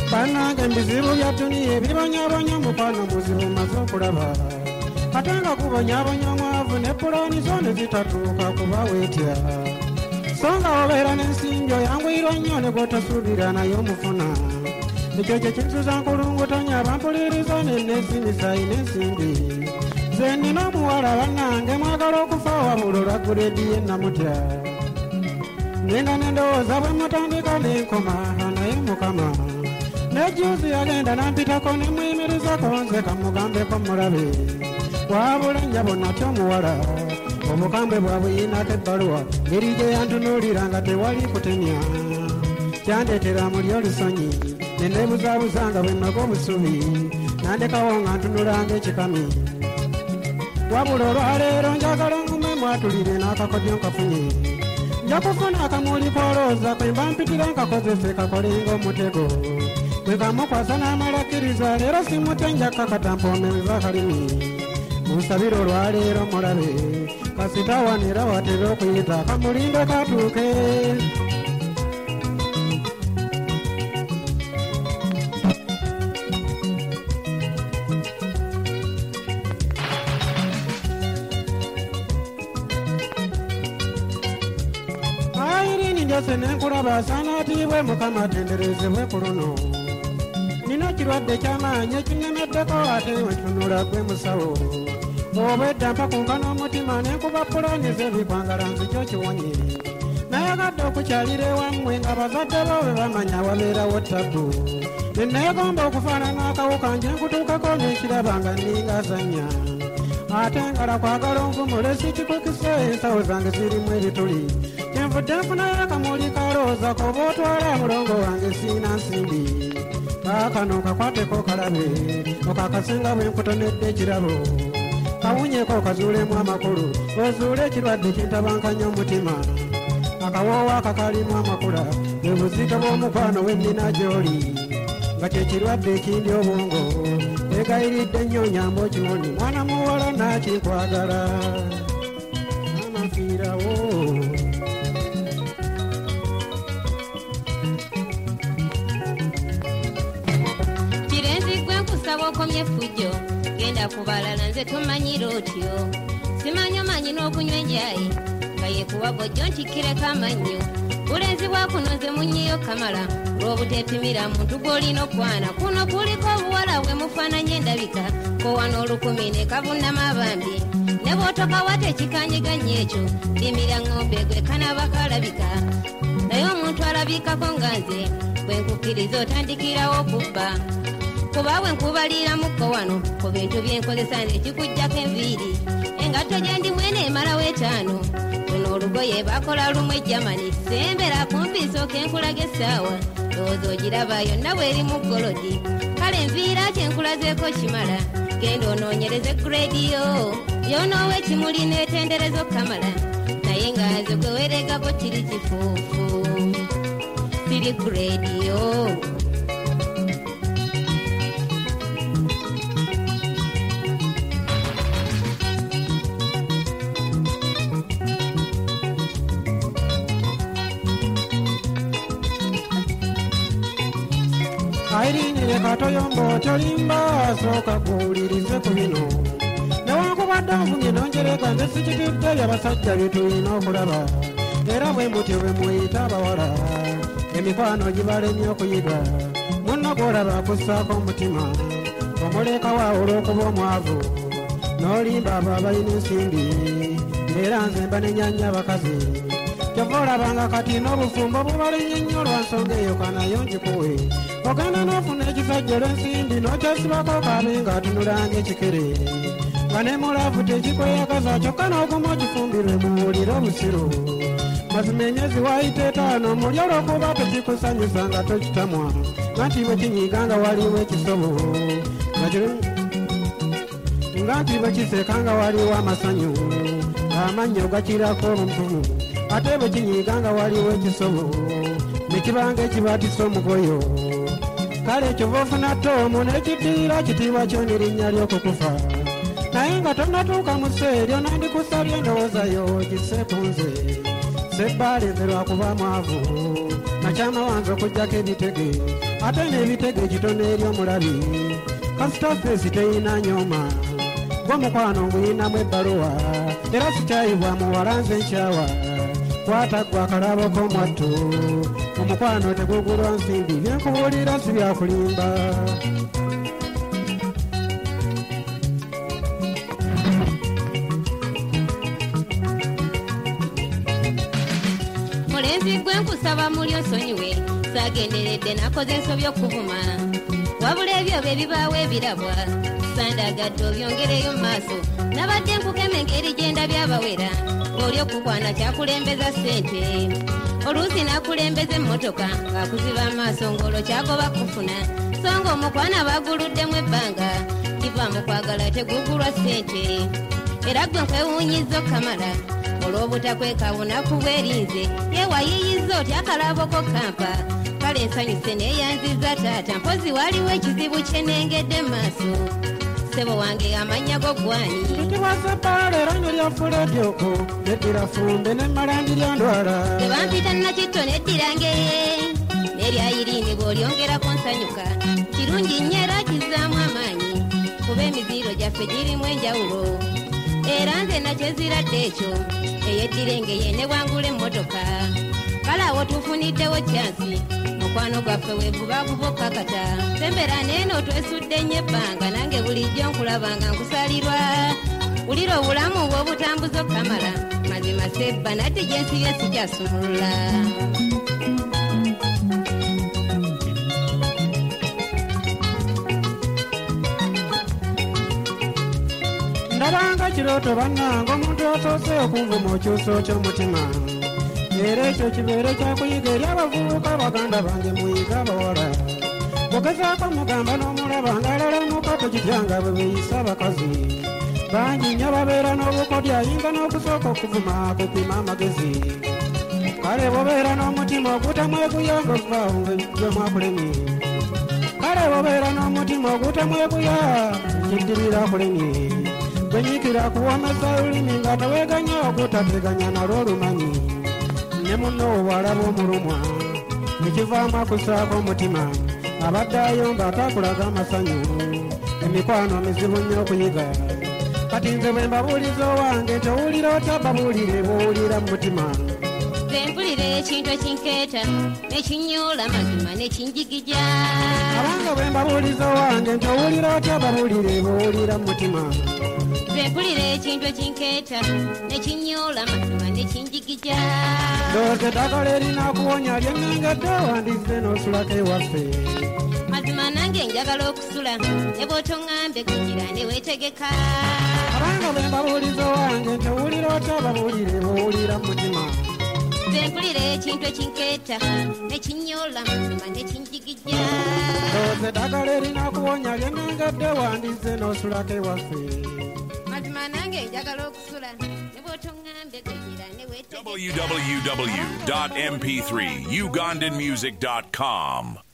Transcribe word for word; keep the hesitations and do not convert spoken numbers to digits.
Banange mbizibu byatuniye bibonyabonya mukwano muzibu maze okulaba ate nga kubonyabonya omwavu ne pulani zone zitatuuka kuba weetya so nga obeera n'ensimbi oyanguyirwa nnyo ne gw'otasuubira naye omufuna ekyo kye kinsuza nkulungutanya abampuliriza nenneesimisayi n'ensimbi ze nnina omuwala bannange mwagala okufa wabula olwagguledi ye namutya ngenda n'endowooza bwe mutandika n'enkoma naye mukama nejuzi yagenda nampitako nemuyimirizako nze kamugambeko mulabe wabula njabo natyo omuwala obukambwe bwabwe yinako ebbaluwa ngeri gye yantunuulira nga tewali kutemya kyandeetera muli olusonyi neneebuzaabuza bwe mmaga obusubi nandekawo nga ntunulanga ekikami wabula olwaleero njagala ngume mwatulire n'akakodyo nkafunye nja kufuna akamuli kwolooza kwe mba mpitira nkakozese kakolenga omutego bwe kamukwasa n'amalakkiriza leero simutenja kakatampoomeza kalimi musabire olwaleero mulabe kasitawanira watera okuyita kamulinde katuuke airini njose nenkulaba asaanaatiibwe mukama atenderezebwe ku luno nina kirwadde ky'amaanyi ekinnemeddeko ate wetunula gwe musawo obwedda mpa kunka n'omutima nenkuba pulani z'ebikwangala nzikyo kiwonye nayagadde okukyalira ewammwe nga bazadde bo bwe bamanya wabeerawo ttabu nenneegomba okufaanana akawuka nje nkutuukako n'ekiraba nga nningaazannya ate ngala kwagala onvumule sikikukise ensawo zange zirimu ebituli kyenvudde nfunayo akamuli kalooza koba otwala mulongo wange siina nsimbi kaakano kakwateko kalabe okakasenga bwe nkutonedde ekirabo kawunyeko okazuulemu amakulu ozuule ekirwadde kintabankanya omutima akawoowo akakalimu amakula bwe buzika bw'omukwano wennina gy'oli nga kyekirwadde ekindi obwongo egayiridde nnyo nyamba okiwoni mwana muwala nakinkwagala amafiirawo kirenzigwe nkusaba okomye fujjo genda kubalala nze tomanyira otyo simanyi omanyi n'okunywa enjayi nga yekuwa bwojjo nkikireko amannyo bulenzi bwakunoze munyiyo kamala lw'obuteetimira muntu gw'olina okwana kuno kuliko obuwala bwe mufaananye endabika kowana olukumi ne kavunnama abambi ne bw'otokawata ekikanyiganya ekyo limira ng'ombe gwe kanaba kalabika naye omuntu alabikako nga nze bwe nkukkiriza otandikirawo okubba kuba bwe nkubaliramuko wano ku bintu byenkozesa nekikujjako enviiri engatto gye ndimwene emalawo etaano luno olugoye bakola lumu ejamani sembera kumpiisa okenkulaga essaawa lowooza ogiraba yonna bweri mu golodi kale enviira kyenkulazeeko kimala genda onoonyereze grediyo yonoowa ekimuli n'etenderezo kamala naye nga nze gwe weregako kiri kifuufu siri grediyo airini leka toyomba otolimba sooka kuwulirize ku bino newankubadde nvumye nonjereka nze sikitidde byabasajja bye tulina okulaba era bwe mutyo bwe muyita abawala emikwano gibalemye okuyiga munno gw'olaba akussaako omutima omulekawo olw'okuba omwavu n'olimba abo abalina ensimbi era nze mba nenyanya abakazi kyova olabanga kati n'obufumbo bubalinye nnyo lwa nsonga eyo kanayo ngikuwe ogenda n'ofuna ekisajja olw'ensimbi n'okyesibako kabe ng'atunulanga ekikere nga ne mulaavu tekikweyagaza kyokka n'oguma okifumbirwe muwulire obusiru mazima emyezi waayita etaano muli olw'okuba tekikusanyusa nga tokitamwa nga nti bwe kinyiiga nga waliwo ekisobo nga nti bwe kiseeka nga waliwo amasanyu amannyo gakirako omuvumu ate bwe kinyiiga nga waliwo ekisobo ne kibanga ekibaatisa omugoyo kale ekyova ofuna toomu n'ekiddiira kitiibwa kyo n'erinnya ly'okukufa naye nga tonnatuuka mu sseeryo nandikusabye endowoozayo giseeku nze sebbaalize lwakuba mwavu nakyama wanze okugjako ebitege ate n'ebitego ekitono ery'omulabi kasita feesi teyina nyoma gw'omukwano nguyinamu ebbaluwa era sikyayibwa muwala nze nkyawa kwata gwa akalabo k'omwattu omukwano tegugulwa nsimbi byenkubuulira si byakulimba mulenzi gwe nkusaba muli osonyiwe saagenderedde nakoze ensobi okuvuma wabula ebyo bye bibaawo ebirabwa sandagadde obyongereyo mu maaso nabadde nkukema engeri gyenda byabawera ng'oli okukwana kyakulembeza ssente oluusi n'akulembeza emmotoka ng'akuziba amaaso ng'olwo kyagoba kufuna so ng'omukwana baaguluddemu ebbanga kiva mu kwagala tegugulwa ssente era gwe nkwewuunyizza okkamala olw'obutakwekawunaku bwerinze yewayiiyizza otya akalaboko kampa kale ensanyuse neeyanziza taata mpozi waliwo ekizibu kye nengedde mu maaso ssebo wange amannya go gwani titiwasepaala era nyo lyafuledyoko neddira fumbe nemmalandi lya ndwala tebampita nakitto neddirange neryayiriini bw'olyongerako nsanyuka kirungi nnyo era kizzaamu amaanyi kuba emiziiro gyaffe girimu enjawulo era nze nakyeziradde ekyo eyeddirenge yene wangula emmotoka kale awo tufuniddewo kyansi mukwano gwaffe weevubavuba okkakata sembera neeno twesudde nnyo ebbanga nange bulijjo nkulabanga nkusalirwa wulira obulamu bw'obutambuza okkamala mazima sebba nadde gye nsibye sikyasumulula ndabanga kirooto bannanga omuntu asoose okunvuma okyusa oky'omutima era ekyo kibeere kyakuyiga eri abavubuka baganda bange muyiga abawala ogezaako mugamba n'omulaba ng'alala mukato kityanga bwe beeyisa abakazi bangi nnyo babeera n'obukodya ayinga n'okusooka okuvuma kupima amagezi kale bobeera n'omutima ogutamweguyanga ovaawo gwe mwakulemye kale bobeera n'omutima ogutamweguya kiddirira akulemye gwenyikira kuwomeza olulimi nga teweeganya ogutateganya nalwo olumanyi ne munno obwalaba omulumwa ekivaamu akusaako omutima abadde ayomba atakulaga amasanyu emikwano mizibu nnyo okuyiga kati nze bwe mbabuuliza owange towulira otababuulire bwowulira mu mutima nze mpulira ekintu ekinkeeta nekinyoola mazima nekinjigija abanga bwe mbabuuliza owange ntowulira otababuulire bwowulira mu mutima nze mpulira ekintu ekinkeeta nekinyoola mazima nekinjigija ndowooza eddagala erinakuwonya lyennengedde wandize n'osulako ewaffe mazima nange njagala okusula ne bw'otoŋŋambye kugira ne weetegeka abanga bwe mbabuuliza owange ntowulira otababuulire bwowulira mu mutima nze mpulira ekintu ekinkeeta nekinyoola mazima nekinjigija ndowooza eddagala erinakuwonya lyennengedde wandize n'osulako ewaffe mazima nange njagala okusula ne bw'otoŋŋambye kugira ne weetegeka w w w dot m p three ugandan music dot com